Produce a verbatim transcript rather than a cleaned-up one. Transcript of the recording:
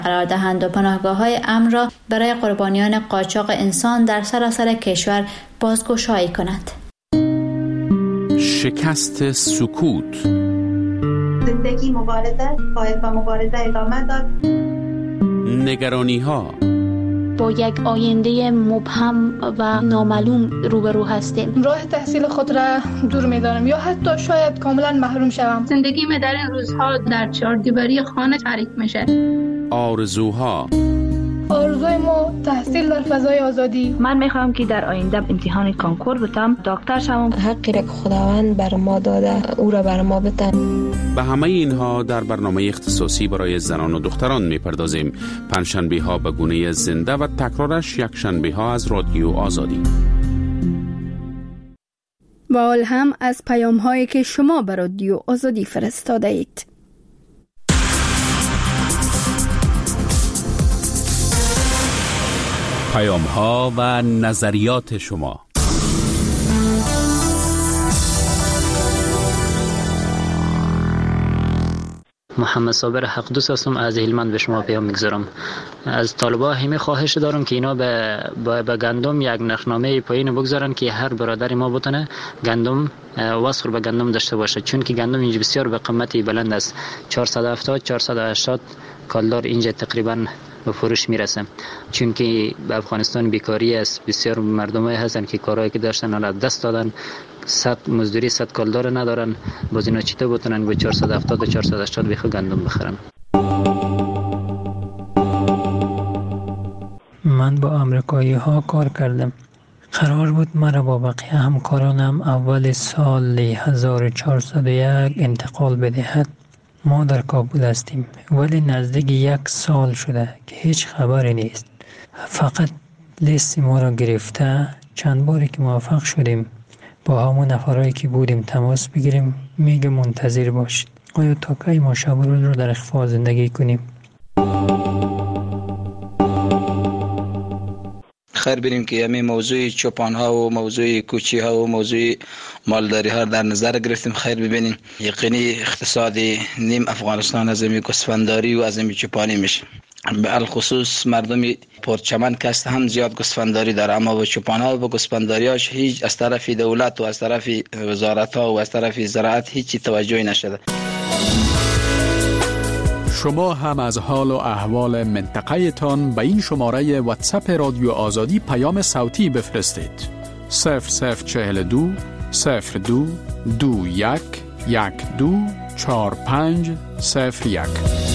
قرار دهند و پناهگاه‌های امن را برای قربانیان قاچاق انسان در سراسر کشور بازگشایی کند. شکست سکوت. زندگی مبارزه، باید با مبارزه ادامه داد. نگرانی ها. با یک آینده مبهم و نامعلوم روبرو هستیم. راه تحصیل خود را دور می‌دانم یا حتی شاید کاملا محروم شوم. زندگی می در این روزها در چهاردیواری خانه تعریف میشه. آرزوها. آرزوی ما تحصیل در فضای آزادی. من میخوام که در آینده امتحان کنکور بتم، دکتر شوم. حقی را که خداوند بر ما داده او را بر ما بتن. به همه اینها در برنامه اختصاصی برای زنان و دختران میپردازیم. پنجشنبه ها به گونه زنده و تکرارش یک شنبه ها از رادیو آزادی. و حال هم از پیام هایی که شما به رادیو آزادی فرستاده اید. پیام ها و نظریات شما. محمد صابر حق دوست هستم، از هلمند به شما پیام میگذارم. از طالبا همه خواهش دارم که اینا به به, به گندم یک نرخنامه پایین بگذارن که هر برادر ما بتونه گندم وصل به گندم داشته باشه، چون که گندم اینجا بسیار به قیمتی بلند است. چهارصد و هفتاد چهارصد و هشتاد کالدار اینجا تقریبا به فروش میرسه، چون که به افغانستان بیکاری است. بسیار مردمایی هستن که کارهایی که داشتن الان دست دادن، صد مزدوری صد کالدار ندارن. باز اینا چطور بتونن به چهارصد و هفتاد و چهارصد و هشتاد بیخو گندم بخرن؟ من با امریکایی ها کار کردم. قرار بود مرا با بقیه همکارانم اول سال هزار و چهارصد و یک انتقال بدهد. ما در کابل هستیم ولی نزدیک یک سال شده که هیچ خبری نیست. فقط لیست ما را گرفته. چند باری که موفق شدیم با همون نفرایی که بودیم تماس بگیریم، میگه منتظر باشید. آیا تا کی ما شب و روز رو در اخفا زندگی کنیم؟ خیر بریم که همین موضوع چوپان ها و موضوع کوچی ها و موضوع مالداری ها در نظر گرفتیم. خیر ببینیم یقینی اقتصادی نیم افغانستان از این گوسفنداری و از این چوپانی میشه. به الخصوص مردمی پرچمن که هم زیاد گوسفنداری داره، اما با چوپان ها و با گوسفنداری هاش هیچ از طرف دولت و از طرف وزارت ها و از طرف زراعت هیچی توجهی نشده. شما هم از حال و احوال منطقه تان به این شماره واتساپ رادیو آزادی پیام صوتی بفرستید. صفر صفر چهل دو صفر دو دو یک یک دو چهار پنج صفر یک.